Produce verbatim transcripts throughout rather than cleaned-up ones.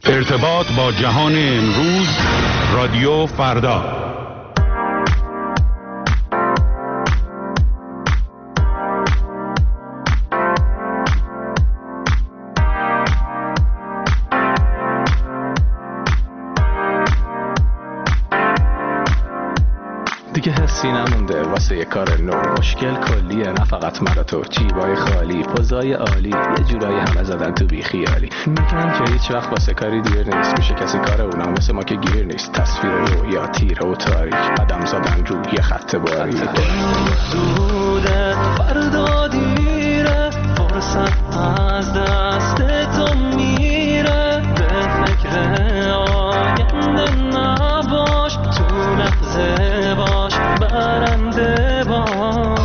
ارتباط با جهان امروز، رادیو فردا. دیگه حسی نمونده واسه یه کار نو، مشکل کلیه نه فقط مرا تو، جیبای خالی پوزای عالی، یه جورایی همه زدن تو بی خیالی، میگن که هیچ وقت واسه کاری دیر نیست، میشه کسی کار اونا مثل ما که گیر نیست، تصویر رویا تیره و تاریک، قدم زدن رو یه خط باریک، زوده فردا دیره، فرصت از دست تو میره، به فکر آینده نباش، تو لحظه باش برنده باش.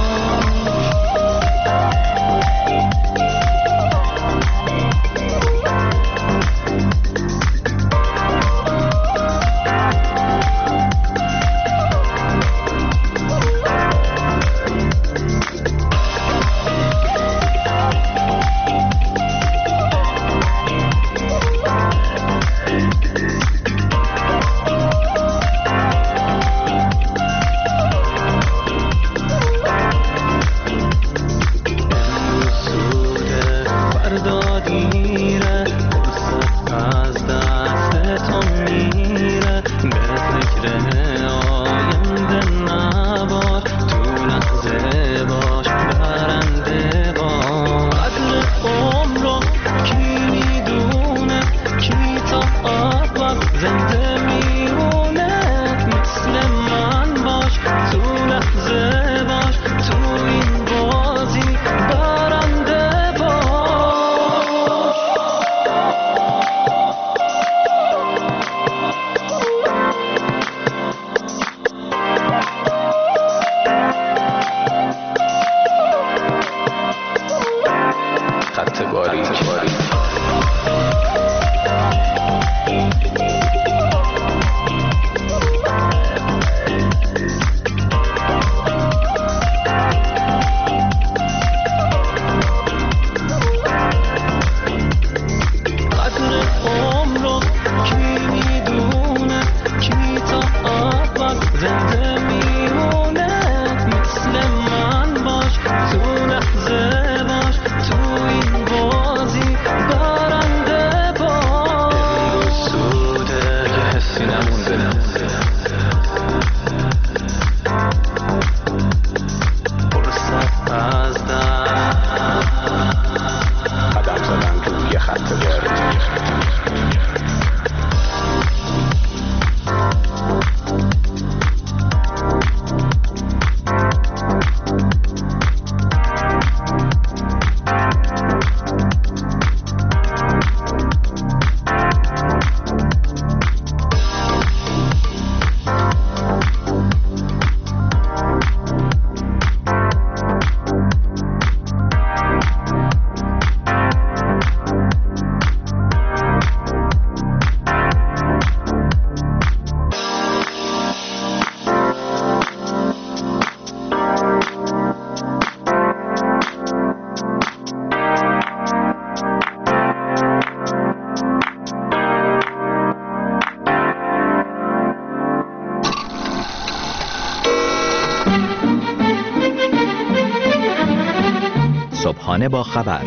صبحانه با خبر،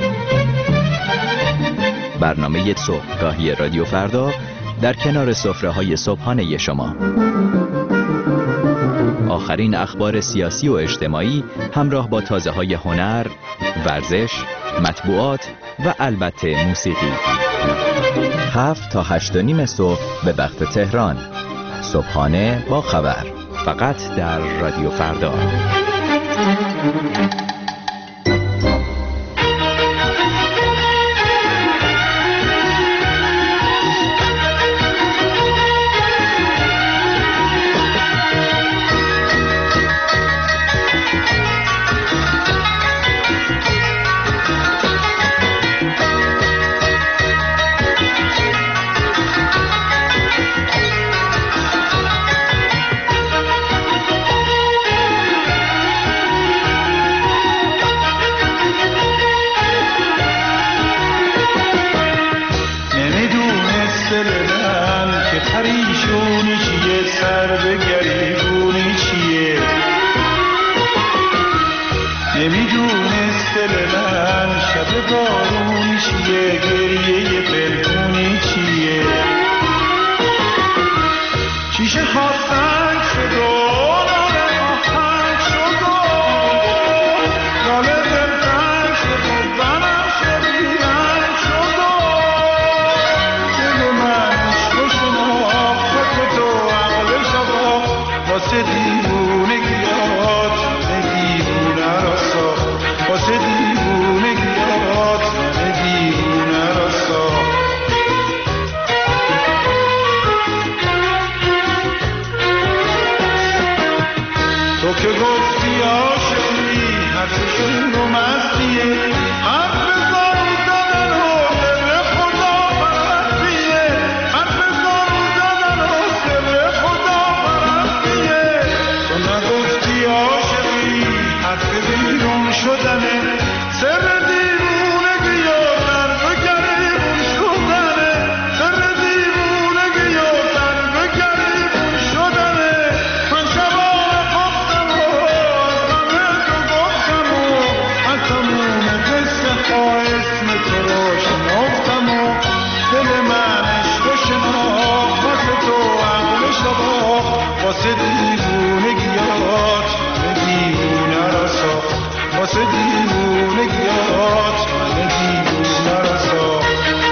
برنامه صبحگاهی رادیو فردا در کنار سفره‌های صبحانه شما. آخرین اخبار سیاسی و اجتماعی همراه با تازه‌های هنر، ورزش، مطبوعات و البته موسیقی. هفت تا هشت و نیم صبح به وقت تهران. صبحانه با خبر، فقط در رادیو فردا. واسه دیوونگیات من دیوونه را ساخت واسه دیوونگیات من دیوونه را ساخت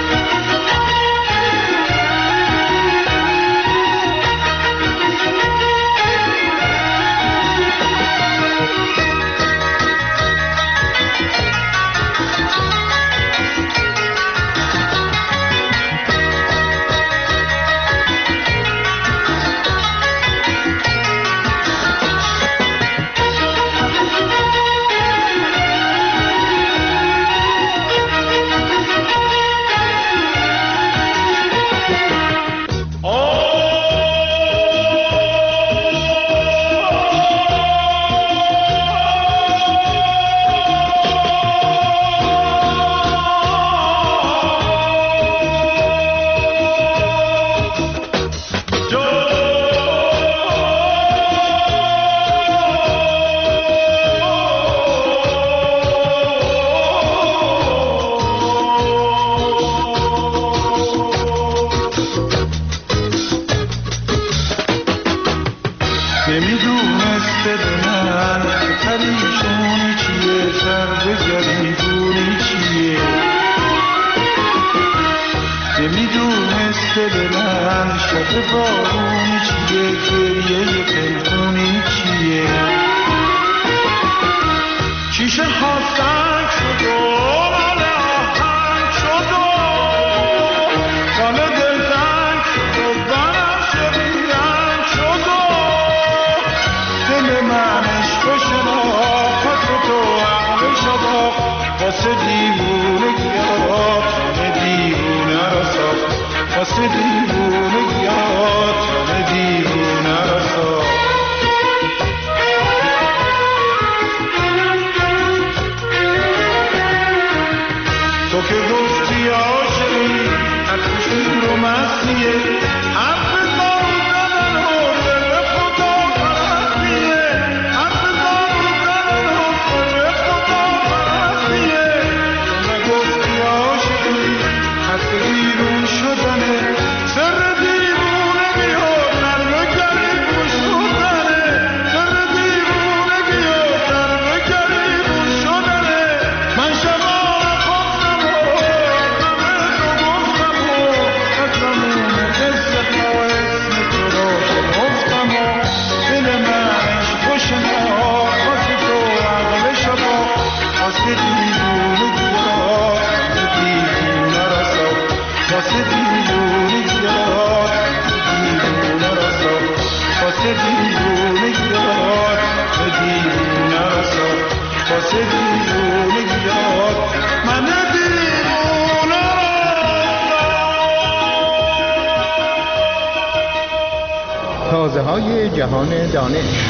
تازه‌های جهان دانش.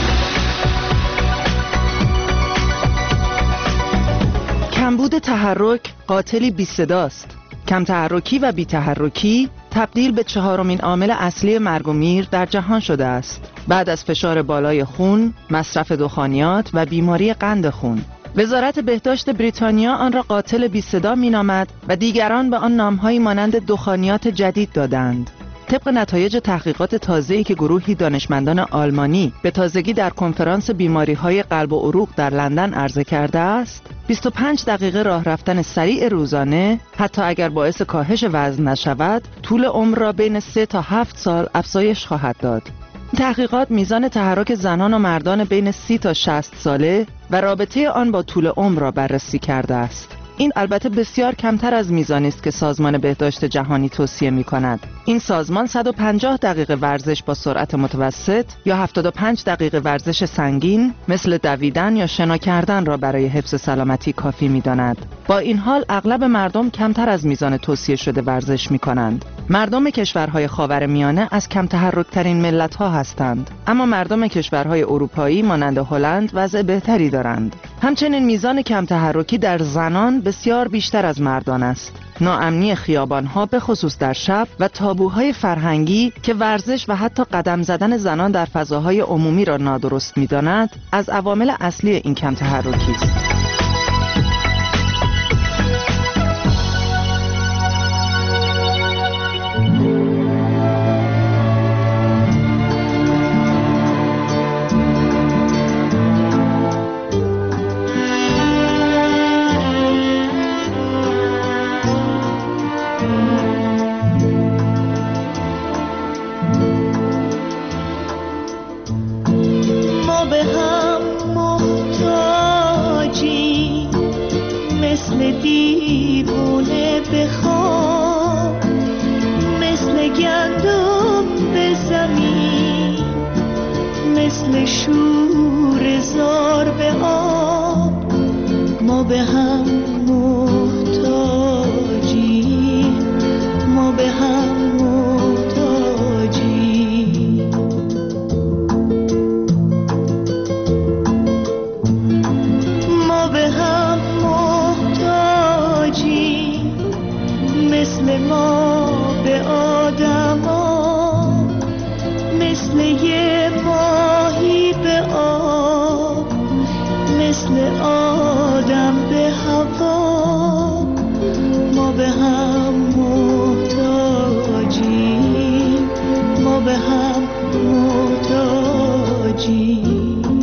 کمبود تحرک قاتلی بی صداست. کم تحرکی و بی تحرکی تبدیل به چهارمین عامل اصلی مرگ و میر در جهان شده است، بعد از فشار بالای خون، مصرف دخانیات و بیماری قند خون. وزارت بهداشت بریتانیا آن را قاتل بی صدا می‌نامد و دیگران به آن نام‌هایی مانند دخانیات جدید دادند. طبق نتایج تحقیقات تازه‌ای که گروهی دانشمندان آلمانی به تازگی در کنفرانس بیماری‌های قلب و عروق در لندن عرضه کرده است، بیست و پنج دقیقه راه رفتن سریع روزانه حتی اگر باعث کاهش وزن نشود، طول عمر را بین سه تا هفت سال افزایش خواهد داد. تحقیقات میزان تحرک زنان و مردان بین سی تا شصت ساله و رابطه آن با طول عمر را بررسی کرده است. این البته بسیار کمتر از میزانی است که سازمان بهداشت جهانی توصیه می‌کند. این سازمان صد و پنجاه دقیقه ورزش با سرعت متوسط یا هفتاد و پنج دقیقه ورزش سنگین مثل دویدن یا شنا کردن را برای حفظ سلامتی کافی می‌داند. با این حال اغلب مردم کمتر از میزان توصیه شده ورزش می‌کنند. مردم کشورهای خاورمیانه از کم تحرک‌ترین ملت‌ها هستند، اما مردم کشورهای اروپایی مانند هلند وضع بهتری دارند. همچنین میزان کم تحرکی در زنان بسیار بیشتر از مردان است. ناامنی خیابان‌ها به خصوص در شب و تابوهای فرهنگی که ورزش و حتی قدم زدن زنان در فضاهای عمومی را نادرست می‌داند، از عوامل اصلی این کم تحرکی است. مثل شور زار به آب ما به هم محتاجیم، ما به هم محتاجیم. ما به هم محتاجیم مثل ما به آدما، مثل یه ماهی به آب، مثل آدم به هوا. ما به هم محتاجیم، ما به هم محتاجیم.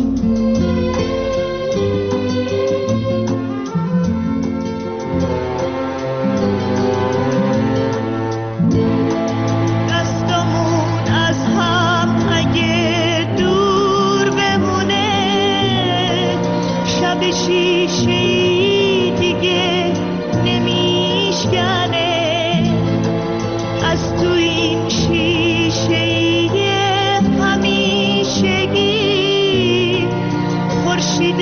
شیشه‌ای دیگه نمیشکنه، از تو این شیشه‌ای همیشگی خورشید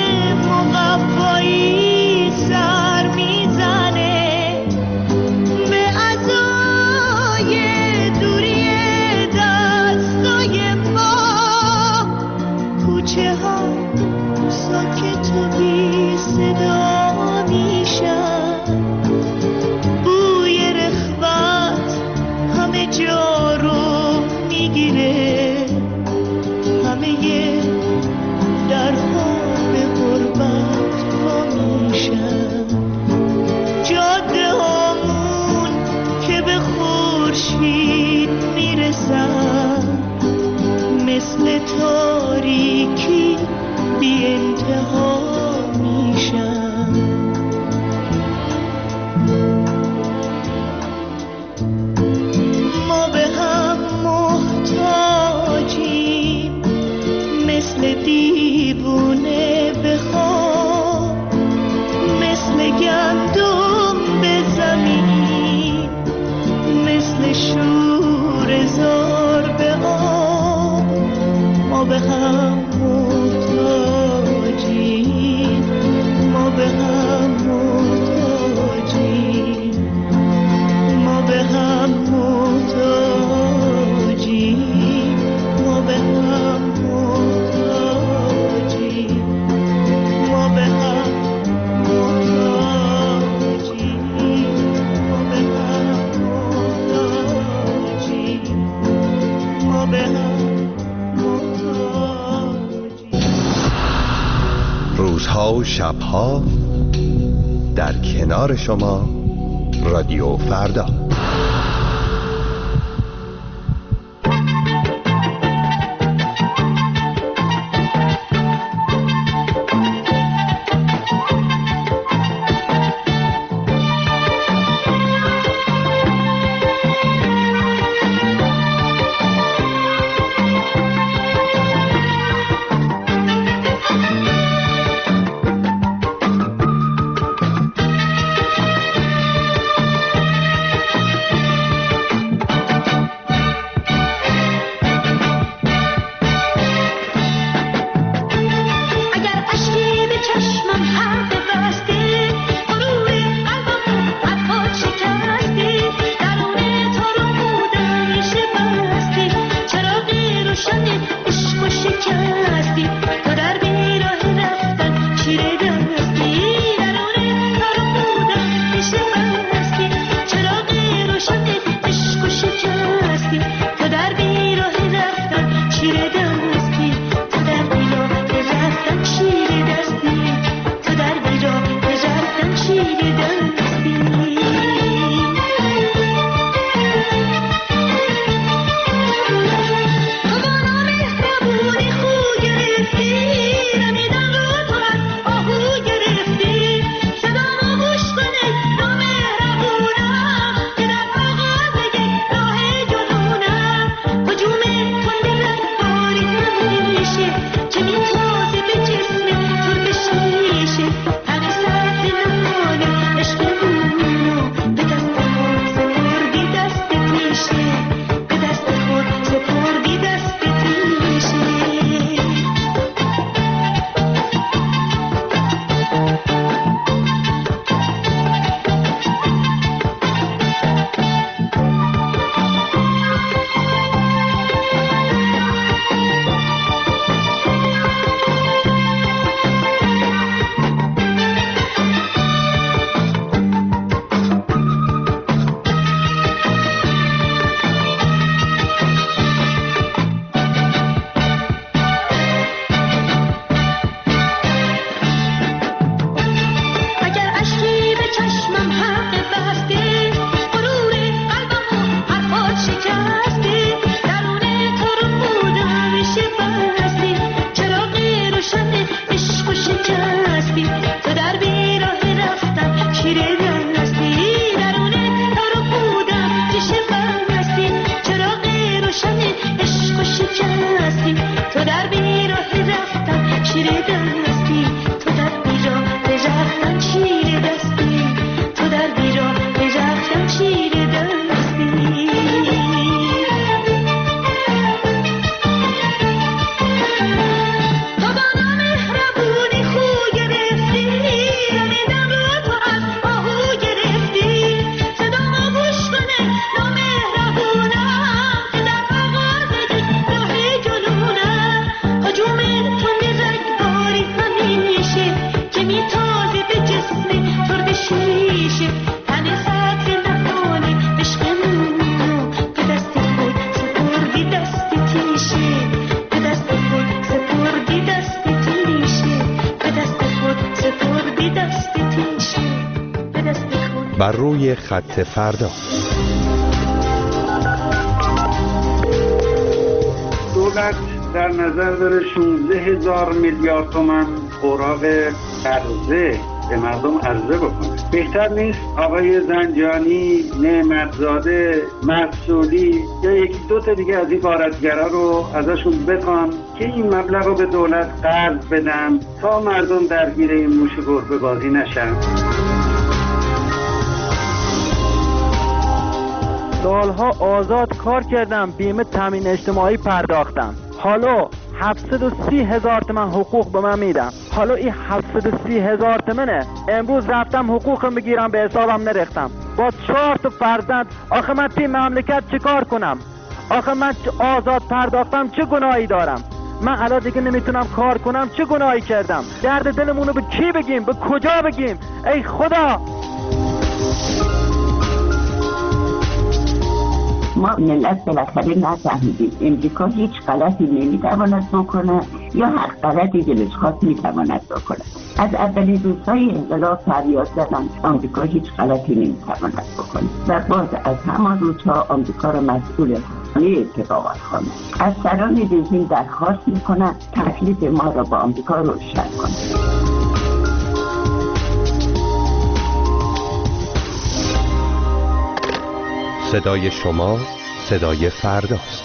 مقوایی سر میزنه به عزای دوری دستای ما. کوچه ها ساکت و بی صدا میشن، بوی رخوت همه جا رو میگیره، همه درها به غربت ها میشن. جاده هامون که به خورشید میرسن مثل تاریکی بی انتها میشن. ما به هم محتاجیم مثل دیوونه به خواب، مثل گندم به زمین، مثل شور زار به آب. ما به هم محتاجیم، ما به هم محتاجیم، ما به هم محتاجیم، ما به هم محتاجیم، ما به هم محتاجیم، ما به هم محتاجیم، ما به هم. روزها و شبها در کنار شما رادیو فردا. بر روی خط فردا. دولت در نظر داره شانزده هزار میلیارد تومان اوراق قرضه به مردم عرضه بکنه. بهتر نیست آقای زنجانی، نعمتزاده، مسئولی یا یکی دو تا دیگه از این غارتگرا رو ازشون بخوان که این مبلغ رو به دولت قرض بدن تا مردم درگیر این موش گربه بازی نشن. سالها آزاد کار کردم، بیمه تامین اجتماعی پرداختم، حالا هفتصد و سی هزار تومن حقوق به من میدم. حالا این هفتصد و سی هزار تومنه، امروز رفتم حقوقم بگیرم به حسابم نرختم با چهار تا فرزند. آخه من توی مملکت چه کار کنم؟ آخه من آزاد پرداختم چه گناهی دارم؟ من الان دیگه نمیتونم کار کنم، چه گناهی کردم؟ درد دلمونو به کی بگیم؟ به کجا بگیم؟ ای خدا! ما ملت بالاخره نفهمیدیم امریکا هیچ غلطی نمیتواند بکنه یا هر غلطی دلش خواست میتواند بکنه. از اولین روزهای انقلاب فریاد زدن آمریکا هیچ غلطی نمیتواند بکنه و باز از همان روزها آمریکا را مسئول همه اتفاقات خواند. از سران رژیم درخواست میکنند تکلیف ما را با آمریکا روشن کنند. صدای شما صدای فرداست.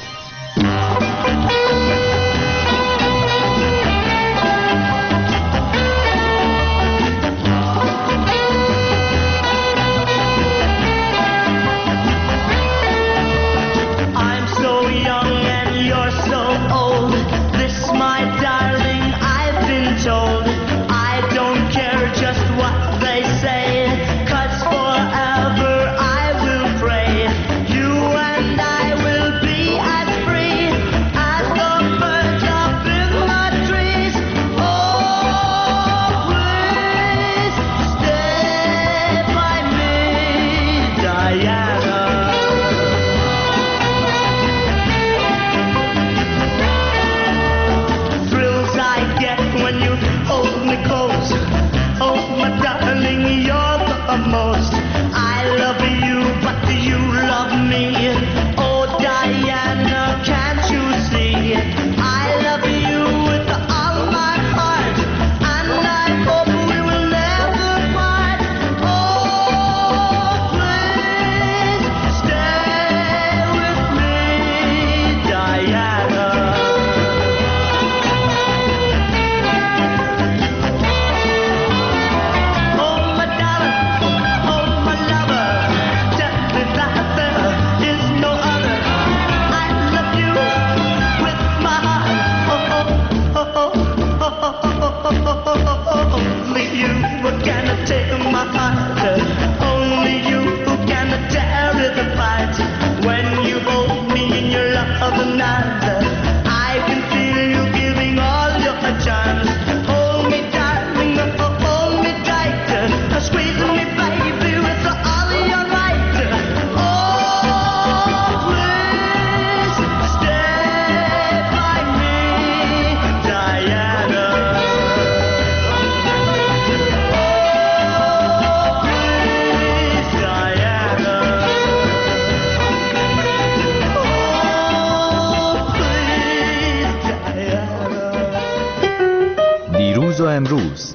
امروز،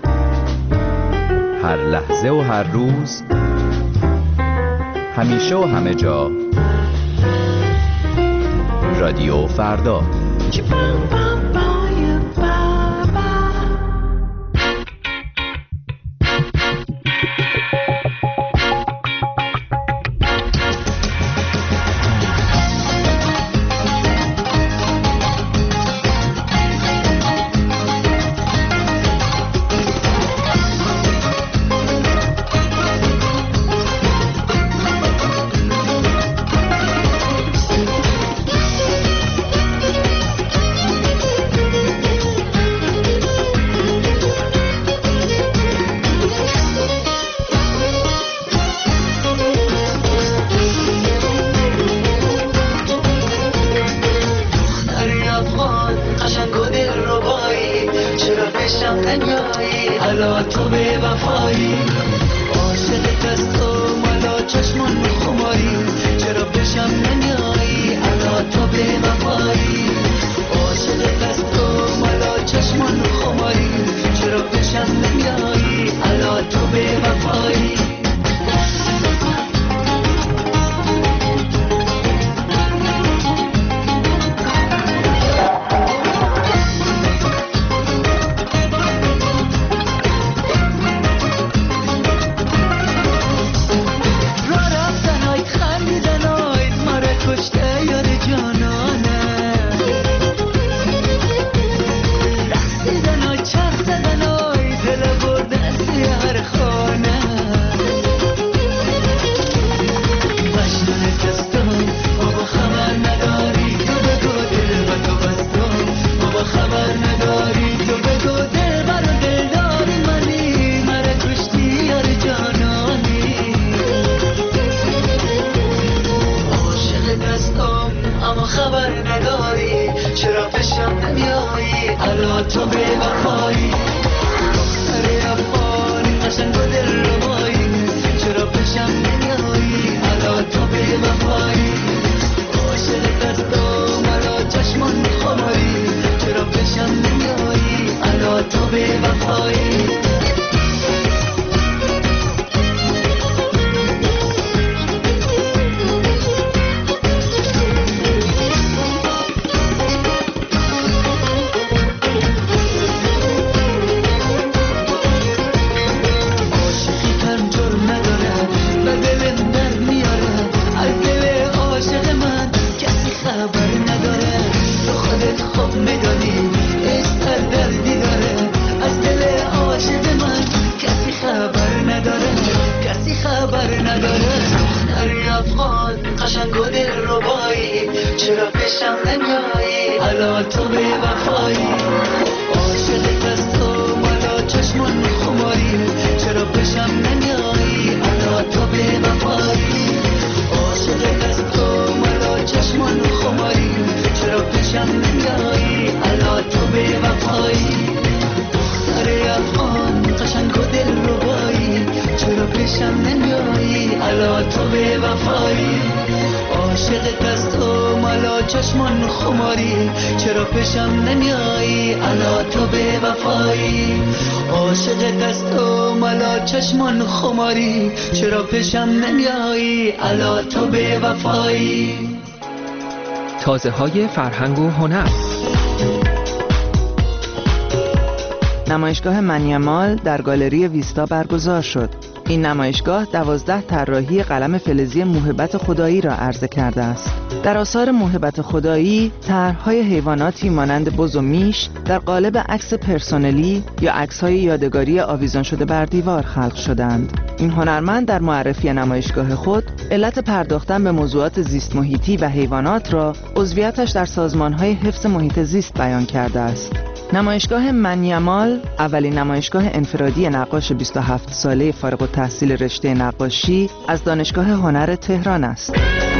هر لحظه و هر روز، همیشه و همه جا، رادیو فردا. حالا تو به وفایی عاشق دست و مال بشم نمیایی الا تو به وفایی دختر افغانی قشنگ و دل ربایی چرا بشم نمیایی الا تو به وفایی عاشق دستم الا چشمان خماری چرا بشم نمیایی الا تو به وفایی چرا پیشم نمیایی الا تو به وفایی عاشق دستم الا چشمان خماری چرا پیشم نمیایی الا تو به وفایی عاشق دستم الا چشمان خماری چرا پیشم نمیایی الا تو به وفایی دختر افغان قشنگ و دل ربایی چرا پیشم نمیایی الا تو به وفایی عاشق دستم الا چشمان خماری چرا پیشم نمیایی الا تو به وفایی عاشق دستم الا چشمان خماری چرا پیشم نمیایی الا تو به وفایی تازه های فرهنگ و هنر. نمایشگاه منیمال در گالری ویستا برگزار شد. این نمایشگاه دوازده طراحی قلم فلزی موهبت خدایی را عرضه کرده است. در آثار موهبت خدایی، طرح‌های حیواناتی مانند بز و میش در قالب عکس پرسنلی یا عکس‌های یادگاری آویزان شده بر دیوار خلق شدند. این هنرمند در معرفی نمایشگاه خود علت پرداختن به موضوعات زیست محیطی و حیوانات را عضویتش در سازمان‌های حفظ محیط زیست بیان کرده است. نمایشگاه منیمال اولین نمایشگاه انفرادی نقاش بیست و هفت ساله فارغ التحصیل رشته نقاشی از دانشگاه هنر تهران است.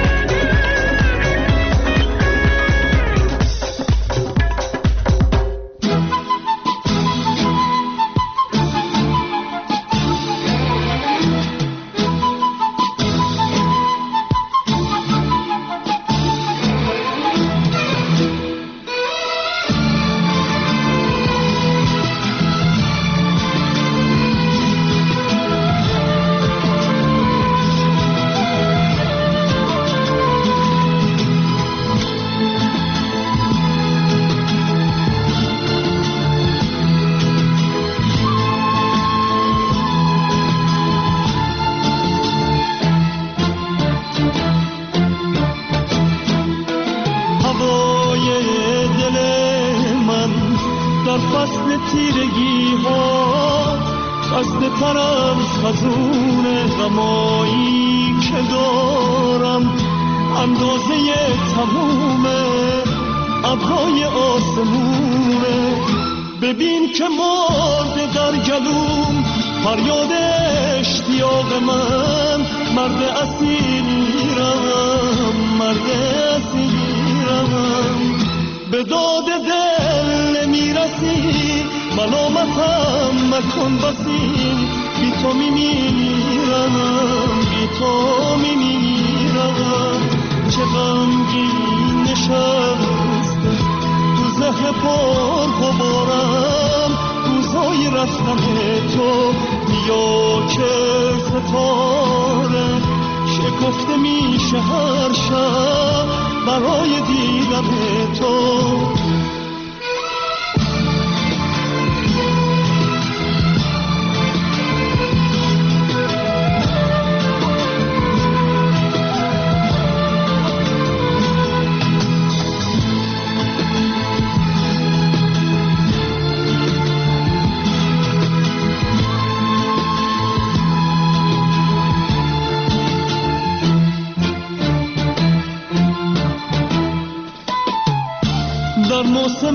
در موسم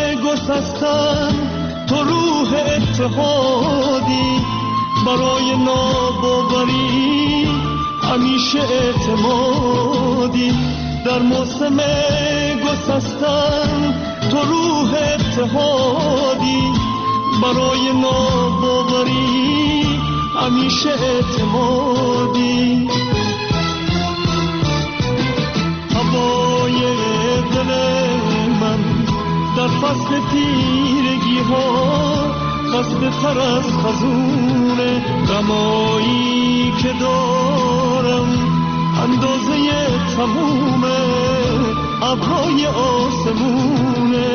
گسستن تو روح اتحادی برای ناباوری همیشه اعتمادی در موسم گسستن تو روح اتحادی، برای ناباوری همیشه اعتمادی. هوای دل من در فصل تیرگی ها خسته تر از خزون غمایی که دارم، اندازه تموم ابرهای آسمونه.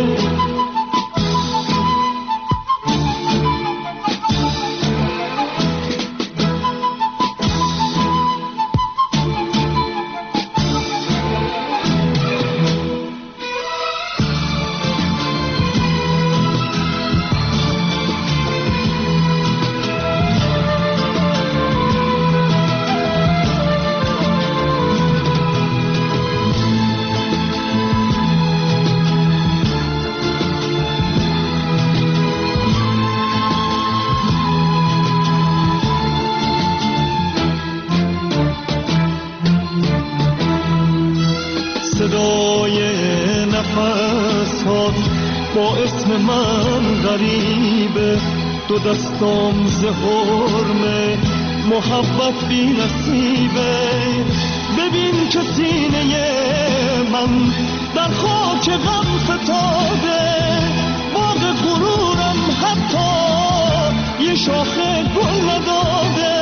با اسم من غریبه، دو دستام ز حرمه محبت بی نصیبه. ببین که سینه من در خاک غم فتاده، باغ غرورم حتی یه شاخه گل نداده.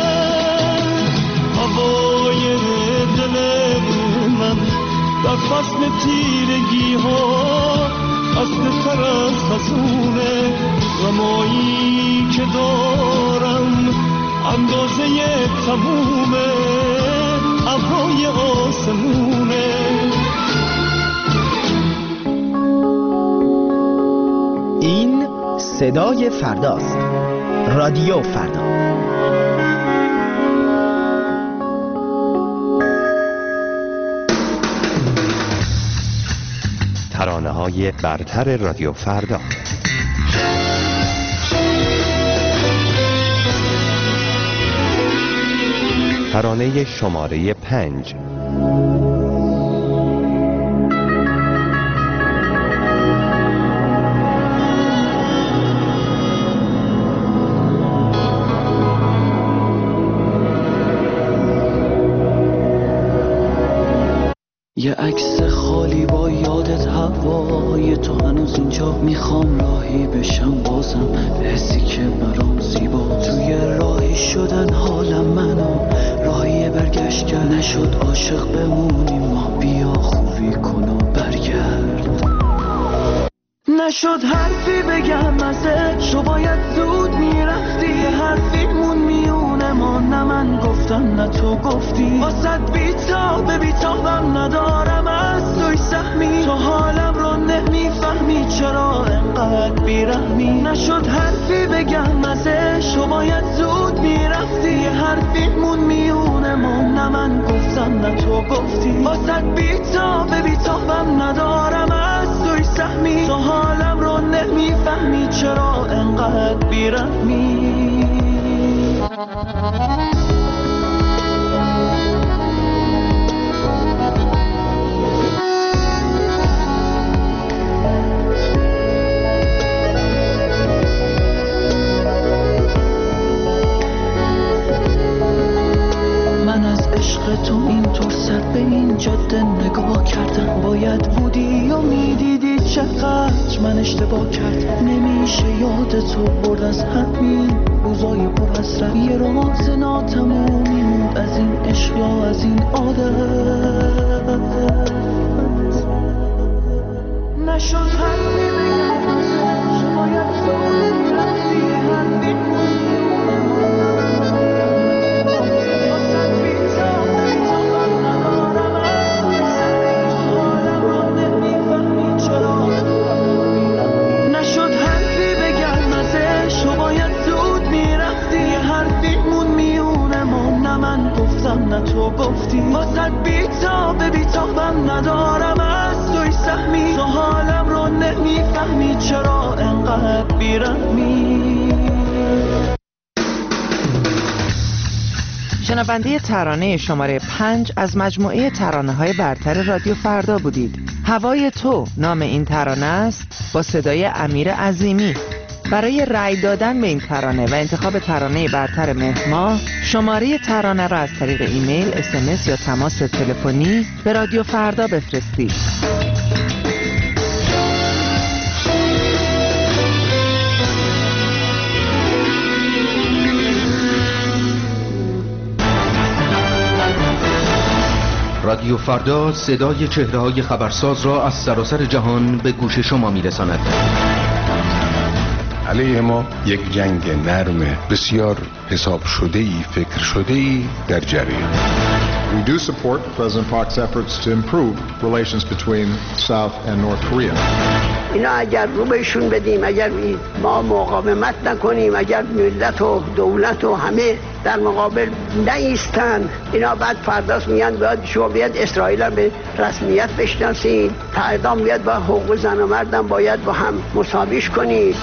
هوای دل من در فصل تیرگی ها خسته تر از خزونه غمایی که دارم، اندازه تموم ابرهای آسمونه. این صدای فرداست، رادیو فردا. ترانه‌های برتر رادیو فردا. ترانه شماره پنج. یه عکس خالی با یادت، هوای تو هنوز اینجا. میخوام راهی بشم بازم، حسی که برام زیبا. توی راهی شدن حالم منو راهی برگشت کرد. نشد عاشق بمونیم ما، بیا خوبی کن و برگرد. نشد حرفی بگم ازش، تو باید زود میرفتی. یه حرفی مون میونه ما، نه من گفتم نه تو گفتی. واسد بیتاب بیتابم ندارم از توی سهمی. تو حالم رو نمیفهمی چرا انقدر بیرحمی. نشد حرفی بگم ازش، تو باید زود میرفتی. یه حرفی مون میونه ما، نه من گفتم نه تو گفتی. واسد بیتاب بیتابم ندارم از توی سهمی. تو حالم رو نمیفهمی چرا انقدر بیرحمی. من از عشق تو اینطور سر به این جاده نگاه کردم. باید بودی و میدیدی چقدر من اشتباه کردم. نمیشه یاد تو برد از همین روزای پر حسرت. یه راز ناتمومی موند از این عشق یا از این عادت. نشد حرفی بگم ازش، باید زود رفتی. حرفی نه تو گفتی. واسد بیتاب بیتابم ندارم از توی سهمی. تو حالم رو نمیفهمی چرا انقدر بیرحمی. شنونده ترانه شماره پنج از مجموعه ترانه‌های برتر رادیو فردا بودید. هوای تو نام این ترانه است با صدای امیر عظیمی. برای رأی دادن به این ترانه و انتخاب ترانه برتر مهر ماه، شماره ترانه را از طریق ایمیل، اس ام اس یا تماس تلفنی به رادیو فردا بفرستید. رادیو فردا صدای چهره‌های خبرساز را از سراسر جهان به گوش شما می‌رساند. علیه ما یک جنگ نرم بسیار حساب شده‌ای، فکر شده‌ای در جریان. We do support President Park's efforts to improve relations between South and North Korea. اینا اگر رو بهشون بدیم، اگر ما مقاومت نکنیم، اگر ملت و دولت و همه در مقابل نایستن، اینا بعد فرداست میگن باید شما بیاد اسرائیل هم به رسمیت بشناسید، تعدام بیاد با حقوق زن و مردم باید با هم مساویش کنید.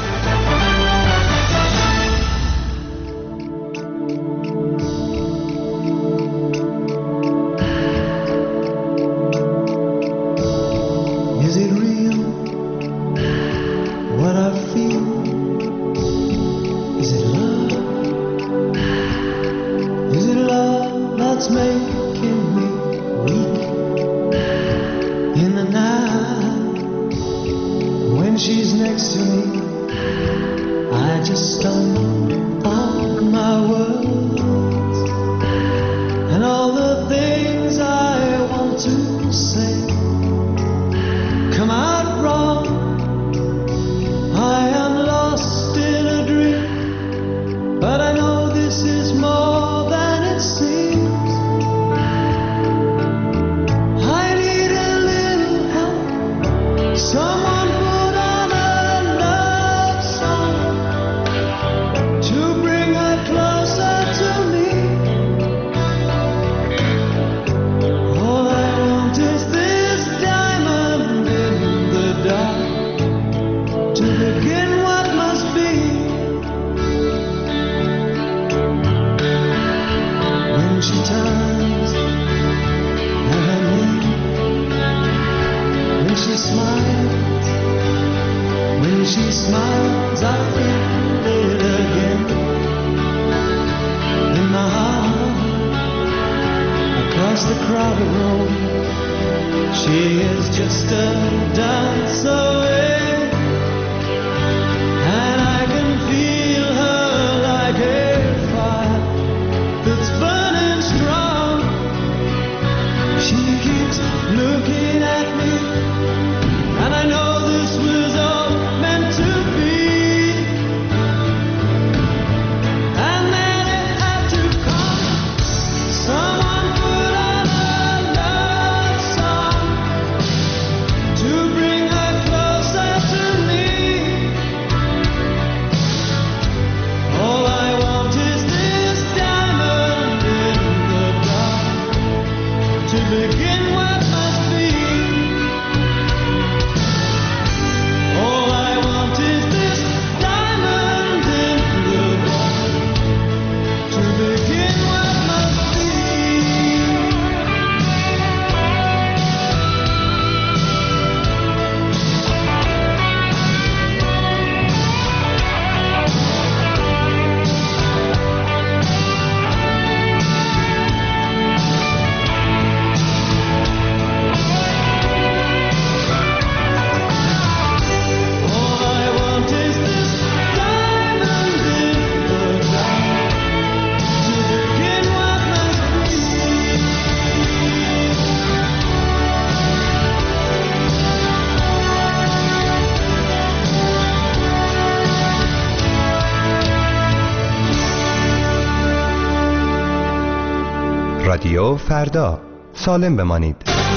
رادیو فردا، سالم بمانید.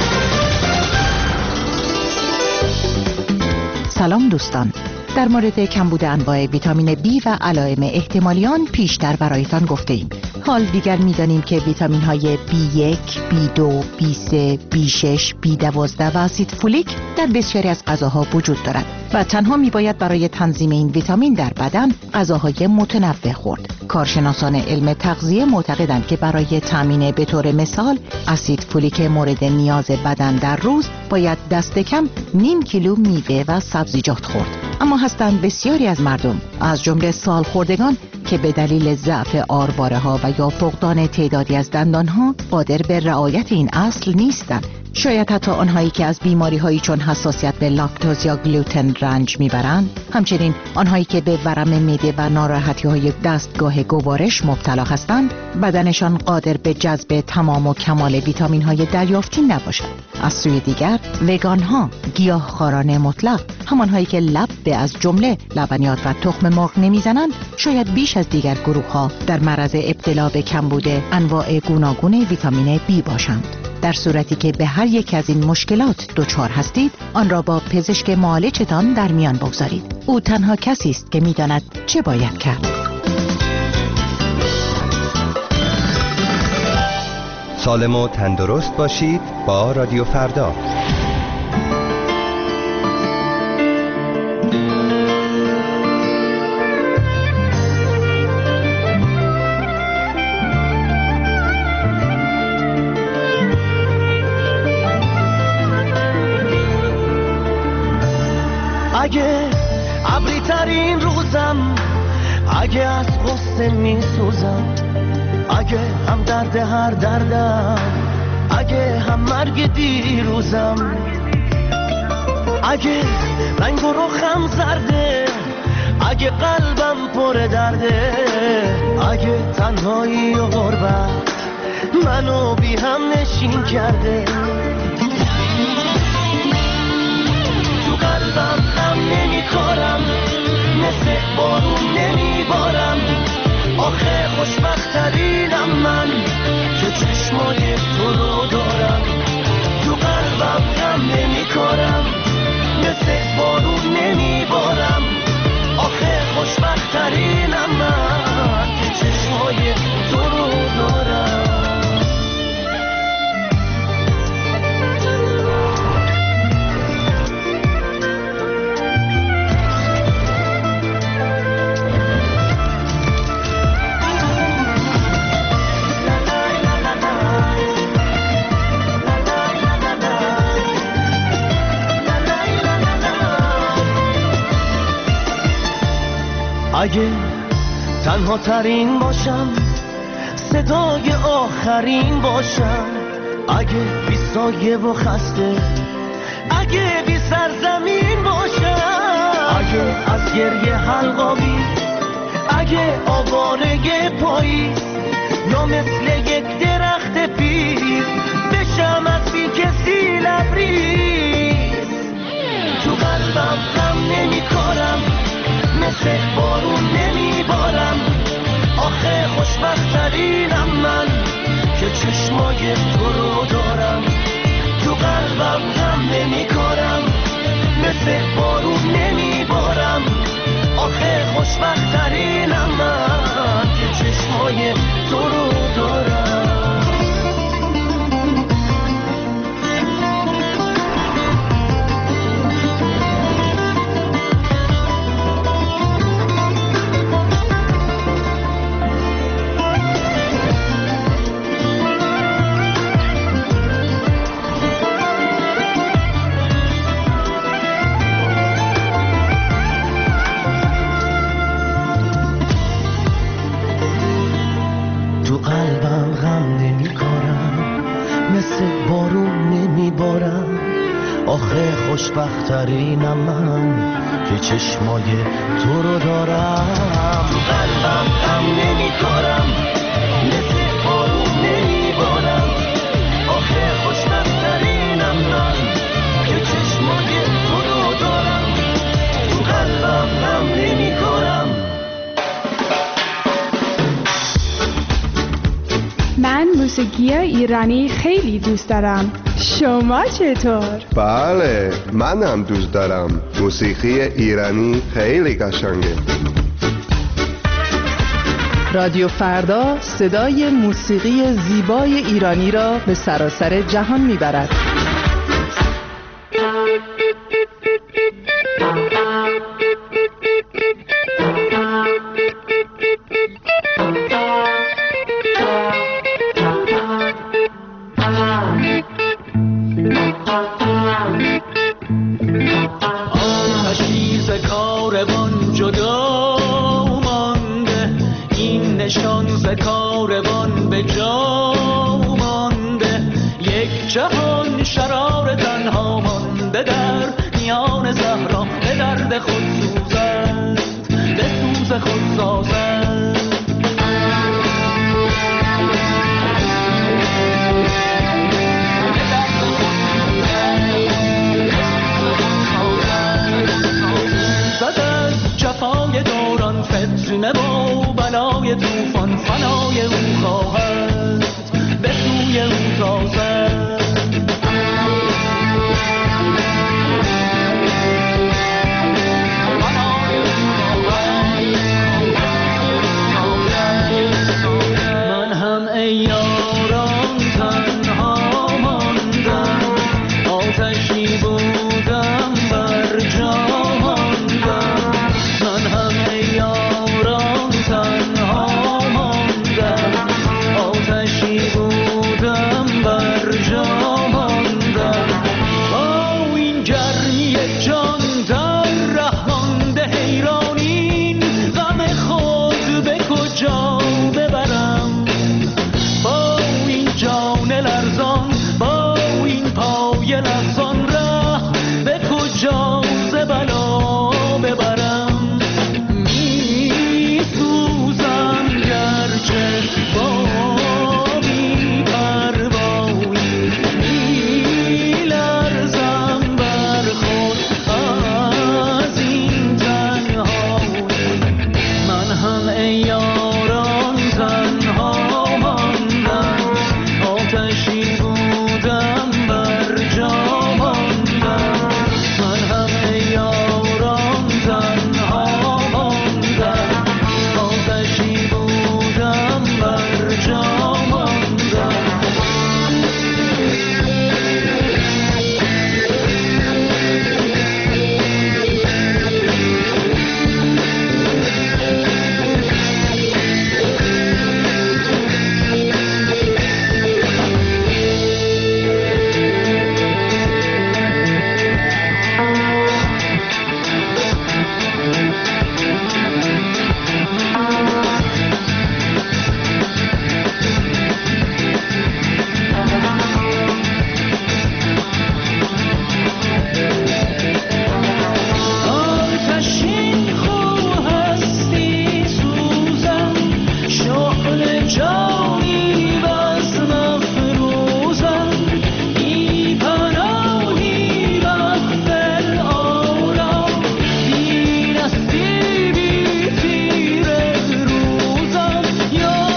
سلام دوستان، در مورد کمبود انواع ویتامین بی و علائم احتمالی آن پیشتر برایتان گفته ایم. حال دیگر می‌دانیم که ویتامین های بی یک، بی دو، بی سه، بی شش، بی دوازده و اسید فولیک در بسیاری از غذاها وجود دارد و تنها میباید برای تنظیم این ویتامین در بدن غذاهای متنوع خورد. کارشناسان علم تغذیه معتقدند که برای تامین به طور مثال اسید فولیک مورد نیاز بدن در روز باید دست کم نیم کیلو میوه و سبزیجات خورد. اما هستند بسیاری از مردم از جمله سالخوردگان که به دلیل ضعف آرواره ها و یا فقدان تعدادی از دندان ها قادر به رعایت این اصل نیستند. شاید حتی آنهایی که از بیماری هایی چون حساسیت به لاکتوز یا گلوتن رنج میبرند، همچنین آنهایی که به ورم معده و ناراحتی های دستگاه گوارش مبتلا هستند، بدنشان قادر به جذب تمام و کمال ویتامین های دریافتی نباشد. از سوی دیگر وگان ها، گیاهخواران مطلق، همانهایی که لب به از جمله لبنیات و تخم مرغ نمیزنند، شاید بیش از دیگر گروه ها در معرض ابتلا به کمبود انواع گوناگون ویتامین بی باشند. در صورتی که به هر یک از این مشکلات دچار هستید، آن را با پزشک معالجتان در میان بگذارید. او تنها کسی است که می‌داند چه باید کرد. سالم و تندرست باشید با رادیو فردا. اگه ابری ترین روزم، اگه از غصه می سوزم، اگه هم درد هر دردم، اگه هم مرگ دیروزم، اگه رنگ و رخم زرده، اگه قلبم پر درده، اگه تنهایی و غربت منو بی هم نشین کرده، قلبم غم نمی کارم، مثل بارون نمی بارم، آخه خوشبخت ترینم من که چشمای تو رو دارم. تو قلبم غم نمی کارم، مثل بارون نمی بارم، آخه خوشبخت ترینم من که چشمای تو رو دارم. اگه تنها ترین باشم، صدای آخرین باشم، اگه بی سایه و خسته، اگه بی سرزمین باشم، اگه از گریه حلقاوی، اگه آوارگی پایی، یا مثل یک درخت پیر بشم از بی کسی لبریز. تو قلبم غم نمی کارم، مثل بارون نمی بارم، آخه خوشبخت ترینم من که چشمای تو رو دارم. تو قلبم غم نمی کارم، مثل بارون نمی بارم، آخه خوشبخت ترینم من که چشمای تو رو دارم. آخه خوشبخترینم من که چشمای تو رو دارم. قلبم غم نمی کارم، مثل بارون نمی بارم، آخه خوشبخترینم من که چشمای تو رو دارم. قلبم غم نمی کارم. من موسیقی ایرانی خیلی دوست دارم. شما چطور؟ بله، منم دوست دارم. موسیقی ایرانی خیلی قشنگه. رادیو فردا صدای موسیقی زیبای ایرانی را به سراسر جهان میبرد. آتشی ز کاروان جدا مانده، این نشان ز کاروان به جا مانده. یک جهان شرار تنها مانده در میان صحرا، به درد خود سوزند، به سوز خود سازند. زد از جفای دوران فتنه و بلای توفان، فنای او خواهد به سوی او تازد. من هم ای یاران تنها ماندم، آتشی بودم بر جا ماندم. من هم ای یاران تنها ماندم، آتشی بودم بر جا ماندم. با این گرمی جان در ره مانده حیرانین، غم خود به کجا ببرم؟ با این جان لرزان، با این پای لرزان، ره به کجا ز بلا ببرم؟ می سوزم گرچه با بی پروایی، می لرزم بر خود از این تنهایی. من هم ای یاران تنها ماندم، آتشی بودم بر جا ماندم. من هم ای یاران تنها ماندم، آتشی بودم بر جا ماندم. آتشین خو هستی سوزم، شعله جانی بس مفروزم. بی پناهی وقت العالم، بی نصیبی تیر روزم. یا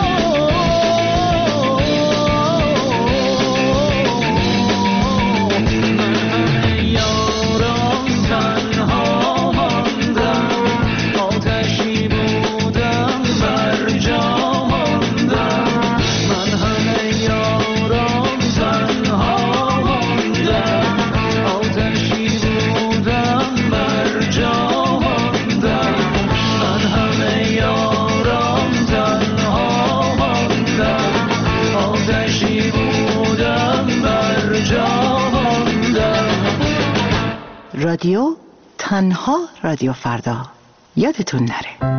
یاران تنها ماندم، آتشی بودم بر جا ماندم. من همه یاران تنها ماندم، آتشی بودم بر جا ماندم. من همه یاران تنها ماندم، آتشی بودم بر جا ماندم. رادیو تنها رادیو فردا، یادتون نره.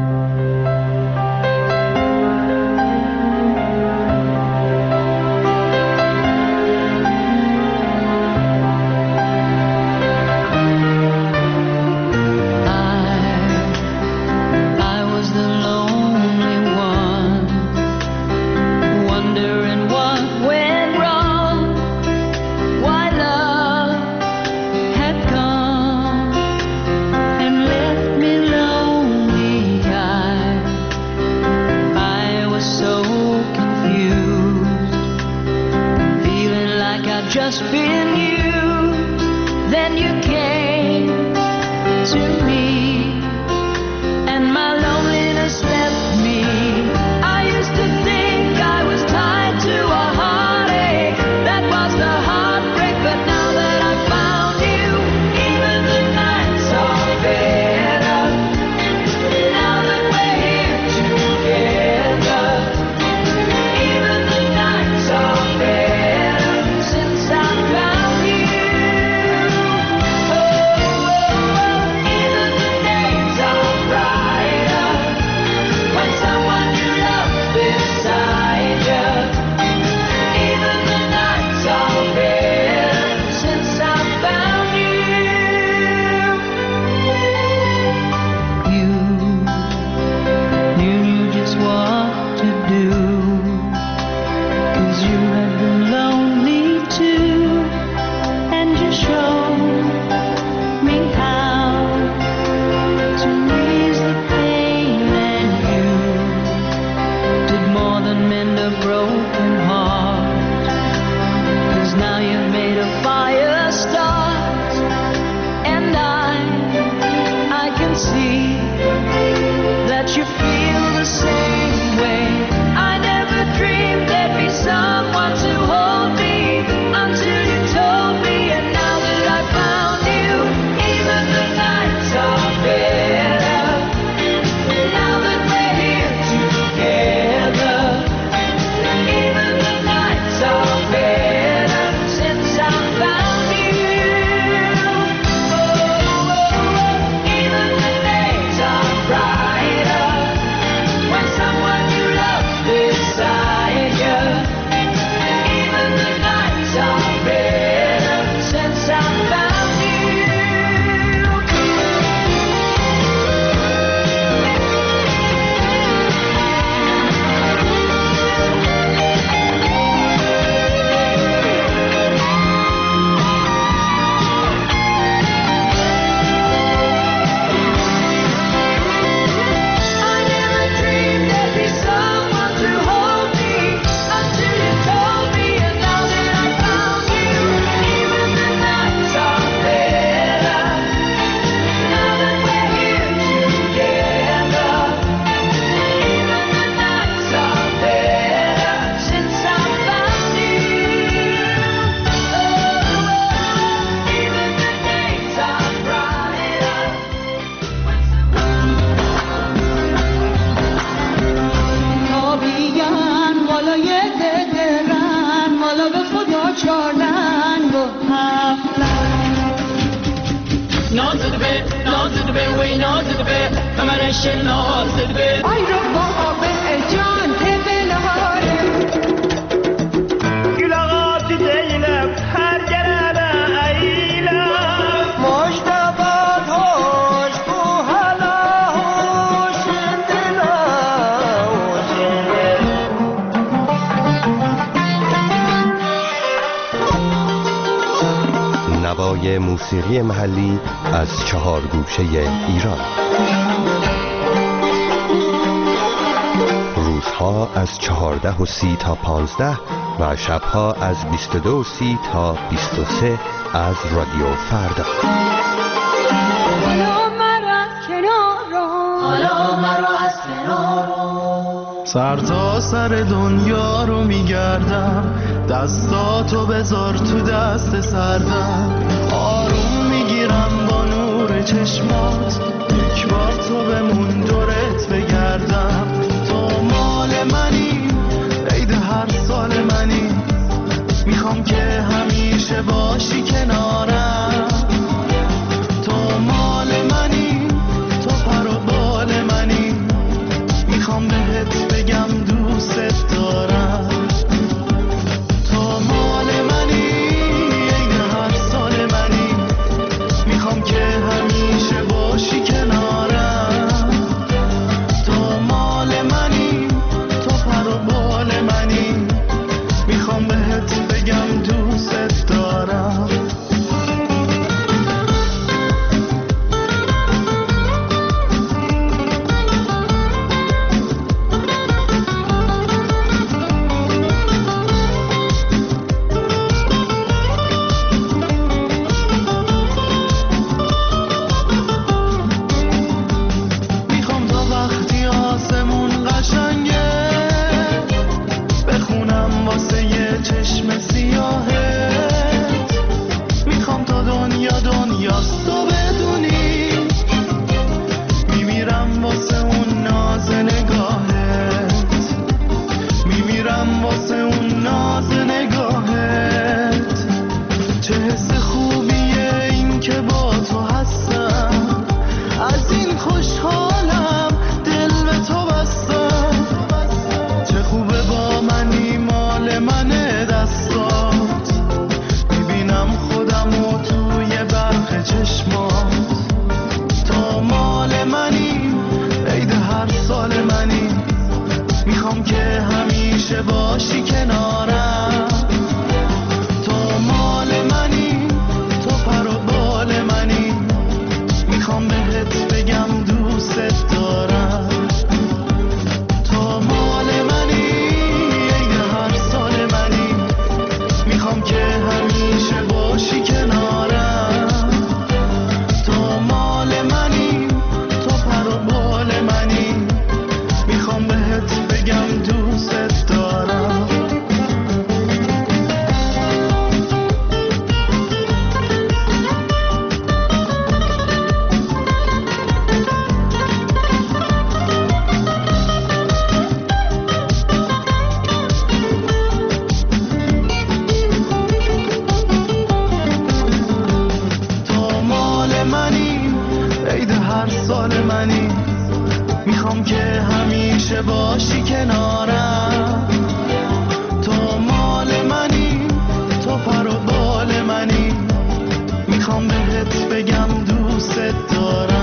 I was the lonely one, wondering what went wrong, why love had come and left me lonely. I, I was so confused, feeling like I'd just been used. Then you came to me, and my loneliness left me. I used to think I was tied to a heartache, that was the heartbreak. But now that I found you, even the nights are better. Now that we're here together, even the nights are better since I found you. نازد به نازد به وی نازد به کمرش نازد به آی رو با به جان تبلاره گلغات دیلم هر گرم ایلم مجتبات هوش بو حالا هوش دلا نوای موسیقی محلی از چهار گوشه ایران. روزها از چهارده و سی تا پانزده و شبها از بیست و دو و سی تا بیست و سه از رادیو فردا. حالا مرا کنارا حالا مرا از کنارا سر تا سر دنیا رو میگردم، دستاتو بذار تو دست سردم، آروم میگیرم با نور چشمات، یک بار تو بمون دورت بگردم. تو مال منی عید هر سال منی، میخوام که همیشه باشی کنارم. تو مال منی تو پر و بال منی، میخوام بهت بگم دوست دارم. تو مال منی عید هر سال منی، میخوام که همیشه باشی کنارم. تو مال منی تو پر و بال منی، میخوام بهت بگم دوست دارم. میخوام تا وقتی آسمون قشنگه بخونم واسه یه چشم سیاهت. میخوام تا دنیا دنیاست تو بدونی، میمیرم واسه اون ناز نگاهت، میمیرم واسه اون ناز نگاهت. چه حس خوبیه این که با تو هستم، از این خوشحالم دل به تو بستم. چه خوبه با منی مال منه دستات، میبینم خودم و توی برق چشمات. تو مال منی عید هر سال منی، میخوام که همیشه باشی کنارم. تو مال منی تو پر و بال منی، میخوام بهت بگم دوست دارم. تو مال منی عید هر سال منی، میخوام که همیشه باشی کنارم. تو مال منی تو پر و بال منی، میخوام بهت بگم دوست دارم. تو مال منی عید هر سال منی، میخوام که همیشه باشی کنارم. تو مال منی تو پر و بال منی، میخوام بهت بگم دوست دارم.